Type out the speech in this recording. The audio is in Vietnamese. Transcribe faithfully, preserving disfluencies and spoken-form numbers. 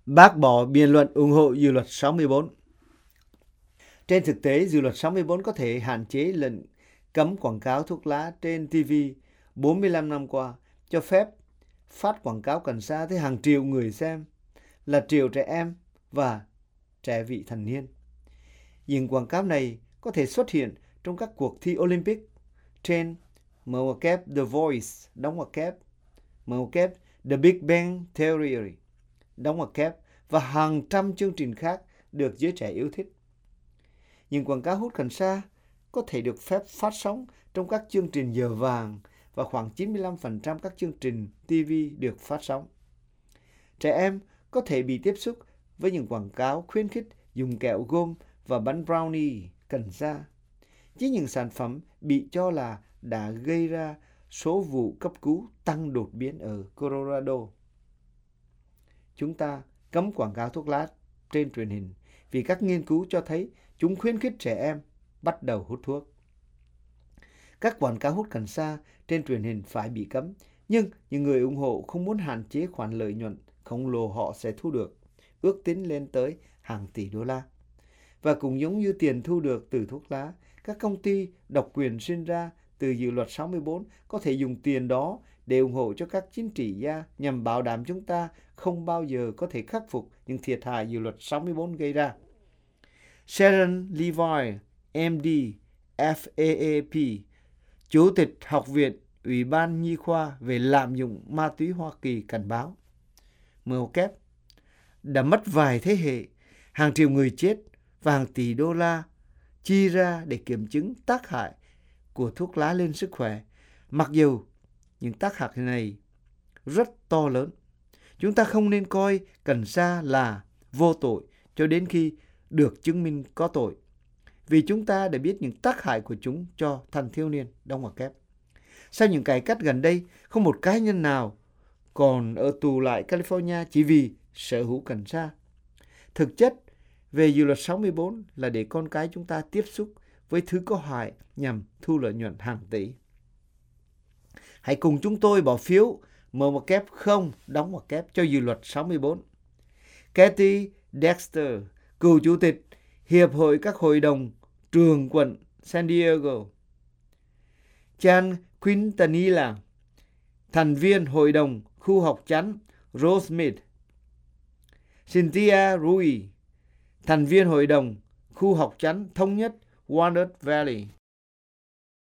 Bác bỏ biện luận ủng hộ dự luật sáu mươi bốn. Trên thực tế, dự luật sáu mươi bốn có thể hạn chế lệnh cấm quảng cáo thuốc lá trên ti vi bốn mươi lăm năm qua, cho phép phát quảng cáo cần sa tới hàng triệu người xem, là triệu trẻ em và trẻ vị thành niên. Những quảng cáo này có thể xuất hiện trong các cuộc thi Olympic, trên mở ngoặc kép The Voice, đóng ngoặc kép, mở ngoặc kép The Big Bang Theory, đóng ngoặc kép, và hàng trăm chương trình khác được giới trẻ yêu thích. Những quảng cáo hút cần sa có thể được phép phát sóng trong các chương trình giờ vàng và khoảng chín mươi lăm phần trăm các chương trình ti vi được phát sóng. Trẻ em có thể bị tiếp xúc với những quảng cáo khuyến khích dùng kẹo gôm và bánh brownie cần sa. Chỉ những sản phẩm bị cho là đã gây ra số vụ cấp cứu tăng đột biến ở Colorado. Chúng ta cấm quảng cáo thuốc lá trên truyền hình vì các nghiên cứu cho thấy chúng khuyến khích trẻ em bắt đầu hút thuốc. Các quảng cáo hút cần sa trên truyền hình phải bị cấm, nhưng những người ủng hộ không muốn hạn chế khoản lợi nhuận khổng lồ họ sẽ thu được, ước tính lên tới hàng tỷ đô la. Và cũng giống như tiền thu được từ thuốc lá, các công ty độc quyền sinh ra từ dự luật sáu mươi bốn có thể dùng tiền đó để ủng hộ cho các chính trị gia nhằm bảo đảm chúng ta không bao giờ có thể khắc phục những thiệt hại dự luật sáu mươi bốn gây ra. Sharon Levi, em đi, F A A P, Chủ tịch Học viện Ủy ban Nhi khoa về lạm dụng ma túy Hoa Kỳ cảnh báo, mở ngoặc kép, đã mất vài thế hệ, hàng triệu người chết và hàng tỷ đô la chi ra để kiểm chứng tác hại của thuốc lá lên sức khỏe, mặc dù những tác hại này rất to lớn. Chúng ta không nên coi cần sa là vô tội cho đến khi được chứng minh có tội, vì chúng ta đã biết những tác hại của chúng cho thanh thiếu niên, đóng ngoặc kép. Sau những cải cách gần đây, không một cá nhân nào còn ở tù lại California chỉ vì sở hữu cần sa. Thực chất về dự luật sáu mươi bốn là để con cái chúng ta tiếp xúc với thứ có hại nhằm thu lợi nhuận hàng tỷ. Hãy cùng chúng tôi bỏ phiếu mở ngoặc kép không, đóng ngoặc kép cho dự luật sáu mươi bốn. Kathy Dexter, cựu chủ tịch Hiệp hội các hội đồng trường quận San Diego. Chan Quintanilla, thành viên hội đồng khu học chánh Rosemead. Cynthia Rui, thành viên hội đồng khu học chánh thống nhất Walnut Valley.